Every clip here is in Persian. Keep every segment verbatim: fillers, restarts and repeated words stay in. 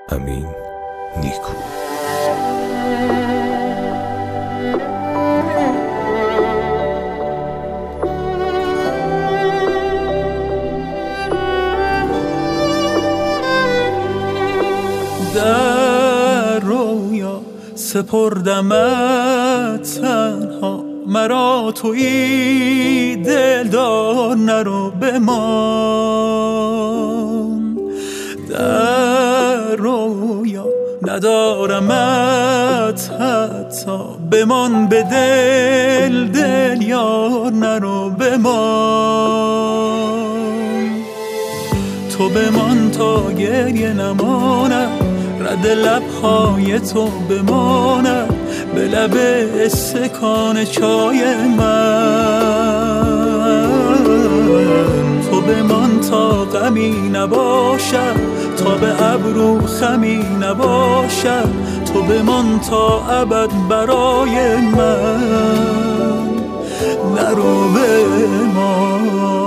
امین نیکو. در رویا سپردمت تنها، مرا تویی دلدار نرو بمان. در رویا ندارمت حتی، بمان به دل دل یار نرو بمان. تو بمان تا گریه نماند، رد لبهای تو بماند به لب استکان چای من. تو بمان تا غمی نباشد، تا به ابرو خمی نباشد. تو بمان تا ابد برای من، نرو بمان.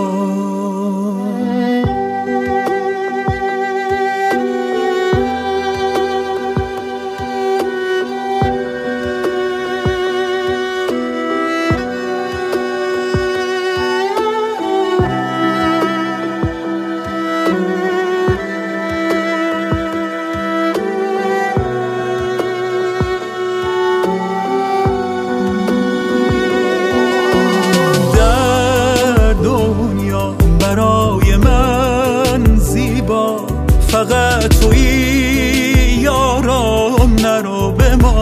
برای من زیبا فقط تویی یارم، نرو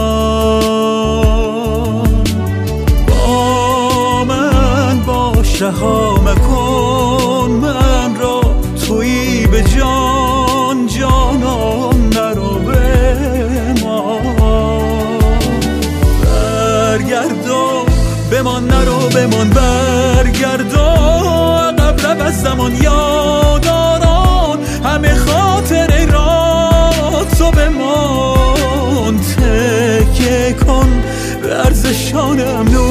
بمان. با من باش، رها مکن من را، تویی به جان جانم، نرو بمان. برگردو بمان، نرو بمان، برگردو رب از زمان یاداران، همه خاطره را تو بمان. تکیه کن به ارزشانم،